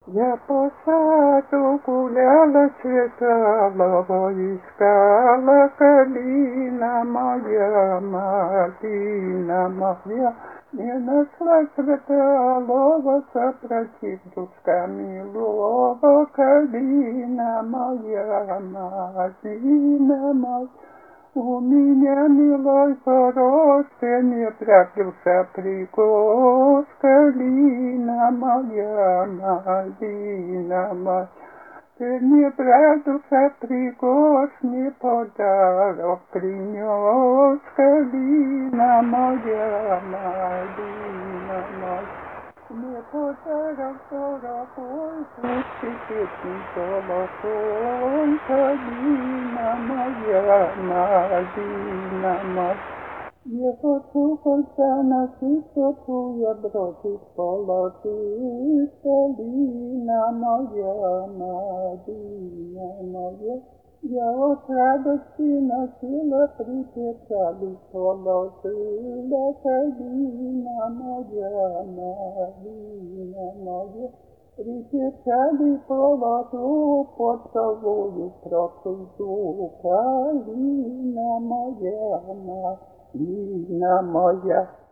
Я по саду гуляла, читала, искала калина моя, малина моя. Не нашла цветолова, сопротив душка милого, калина моя, малина моя. У меня, милой, хороший, не прятался прикос, калина моя, малина моя. Ты не прятался прикос, не подарок принес, калина моя, малина моя. Не подарок дорогой, пусть песни золотой, калина моя, малина моя. Я хочу кольца носить, хочу я бросить, положить, калина моя, малина моя. Я от радости носила, при печали положила, калина моя, малина моя. При печали положу, поцелую, просужу, калина моя, малина моя.